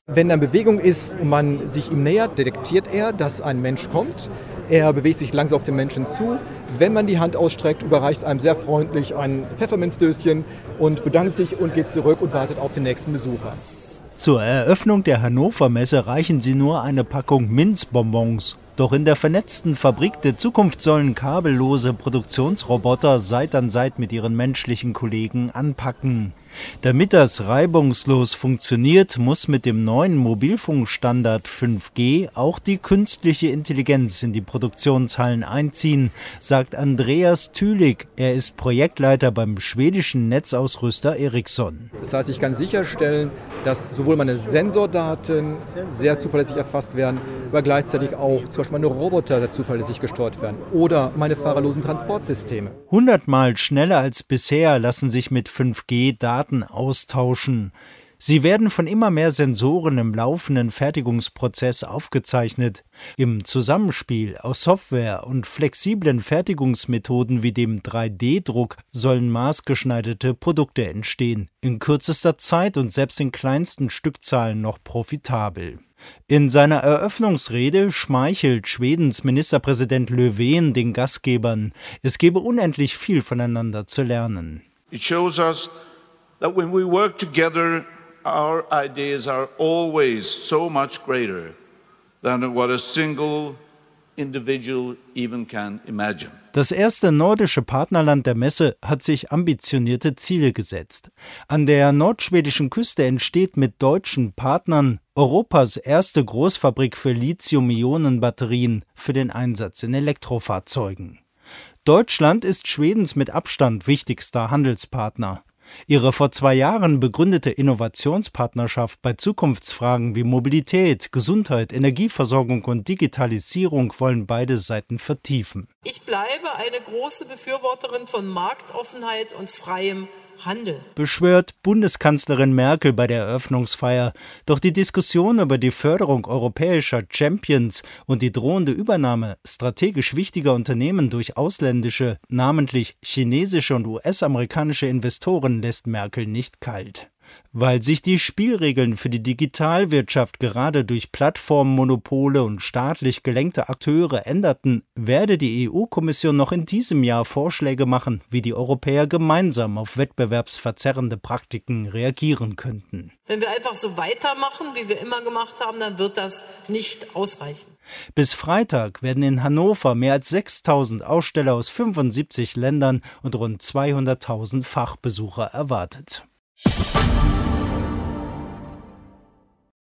Wenn er in Bewegung ist und man sich ihm nähert, detektiert er, dass ein Mensch kommt. Er bewegt sich langsam auf den Menschen zu. Wenn man die Hand ausstreckt, überreicht einem sehr freundlich ein Pfefferminzdöschen und bedankt sich und geht zurück und wartet auf den nächsten Besucher. Zur Eröffnung der Hannover Messe reichen sie nur eine Packung Minzbonbons. Doch in der vernetzten Fabrik der Zukunft sollen kabellose Produktionsroboter Seit an Seit mit ihren menschlichen Kollegen anpacken. Damit das reibungslos funktioniert, muss mit dem neuen Mobilfunkstandard 5G auch die künstliche Intelligenz in die Produktionshallen einziehen, sagt Andreas Thülig. Er ist Projektleiter beim schwedischen Netzausrüster Ericsson. Das heißt, ich kann sicherstellen, dass sowohl meine Sensordaten sehr zuverlässig erfasst werden, aber gleichzeitig auch zum Beispiel meine Roboter zuverlässig gesteuert werden oder meine fahrerlosen Transportsysteme. 100-mal schneller als bisher lassen sich mit 5G Daten austauschen. Sie werden von immer mehr Sensoren im laufenden Fertigungsprozess aufgezeichnet. Im Zusammenspiel aus Software und flexiblen Fertigungsmethoden wie dem 3D-Druck sollen maßgeschneiderte Produkte entstehen. In kürzester Zeit und selbst in kleinsten Stückzahlen noch profitabel. In seiner Eröffnungsrede schmeichelt Schwedens Ministerpräsident Löfven den Gastgebern. Es gebe unendlich viel voneinander zu lernen. It shows us that when we work together, our ideas are always so much greater than what a single individual even can imagine. Das erste nordische Partnerland der Messe hat sich ambitionierte Ziele gesetzt. An der nordschwedischen Küste entsteht mit deutschen Partnern Europas erste Großfabrik für Lithium-Ionen-Batterien für den Einsatz in Elektrofahrzeugen. Deutschland ist Schwedens mit Abstand wichtigster Handelspartner. Ihre vor 2 Jahren begründete Innovationspartnerschaft bei Zukunftsfragen wie Mobilität, Gesundheit, Energieversorgung und Digitalisierung wollen beide Seiten vertiefen. Ich bleibe eine große Befürworterin von Marktoffenheit und freiem Handel, beschwört Bundeskanzlerin Merkel bei der Eröffnungsfeier. Doch die Diskussion über die Förderung europäischer Champions und die drohende Übernahme strategisch wichtiger Unternehmen durch ausländische, namentlich chinesische und US-amerikanische Investoren lässt Merkel nicht kalt. Weil sich die Spielregeln für die Digitalwirtschaft gerade durch Plattformmonopole und staatlich gelenkte Akteure änderten, werde die EU-Kommission noch in diesem Jahr Vorschläge machen, wie die Europäer gemeinsam auf wettbewerbsverzerrende Praktiken reagieren könnten. Wenn wir einfach so weitermachen, wie wir immer gemacht haben, dann wird das nicht ausreichen. Bis Freitag werden in Hannover mehr als 6.000 Aussteller aus 75 Ländern und rund 200.000 Fachbesucher erwartet.